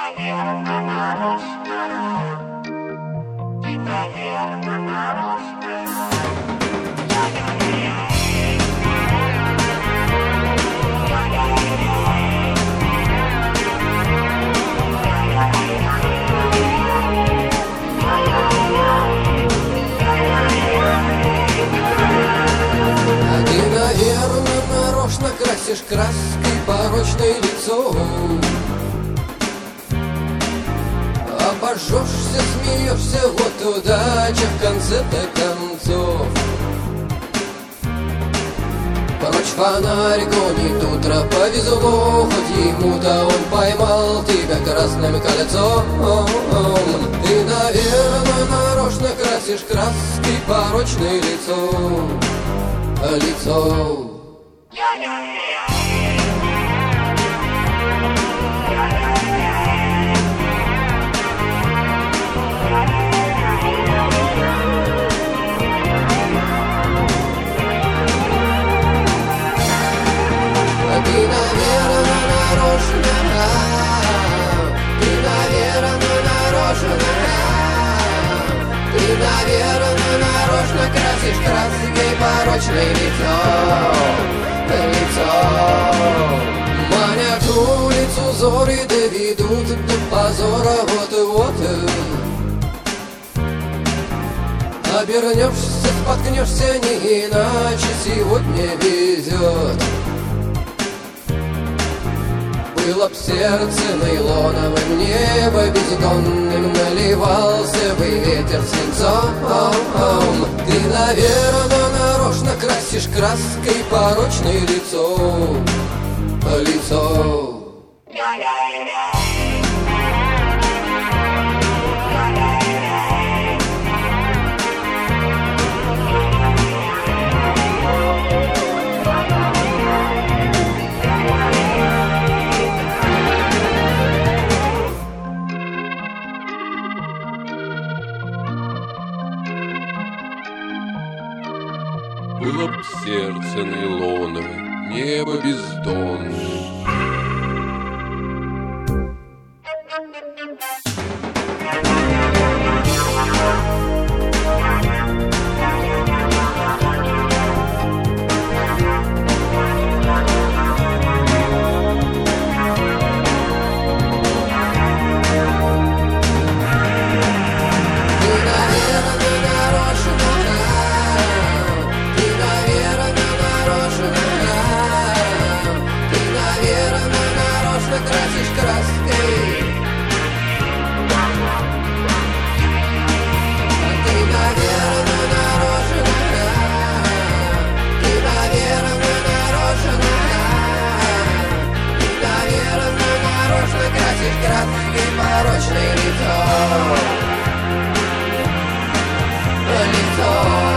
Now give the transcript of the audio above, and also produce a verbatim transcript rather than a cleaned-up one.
наверно, нарочно. Ты, наверно, нарочно. Красишь краской порочное лицо, обожжешься, смеешься, вот удача в конце-то концов. Прочь фонарик гонит утро, повезло, хоть ему-то он поймал тебя красным кольцом. Ты, наверное, нарочно красишь краской порочное лицо, лицо. Ты, наверно, нарочно, ты, наверно, нарочно, ты, наверно, нарочно красишь краской порочное лицо, лицо. Манят улицу зоры, доведут до позора, вот-вот. Обернешься, споткнешься, не иначе сегодня везет. Было б сердце нейлоновым, небо бездонным, наливался бы ветер свинцом. Ты, наверно, нарочно красишь краской порочное лицо, лицо. Было б сердце нейлоновое, небо бездонное. Порочное лицо, лицо.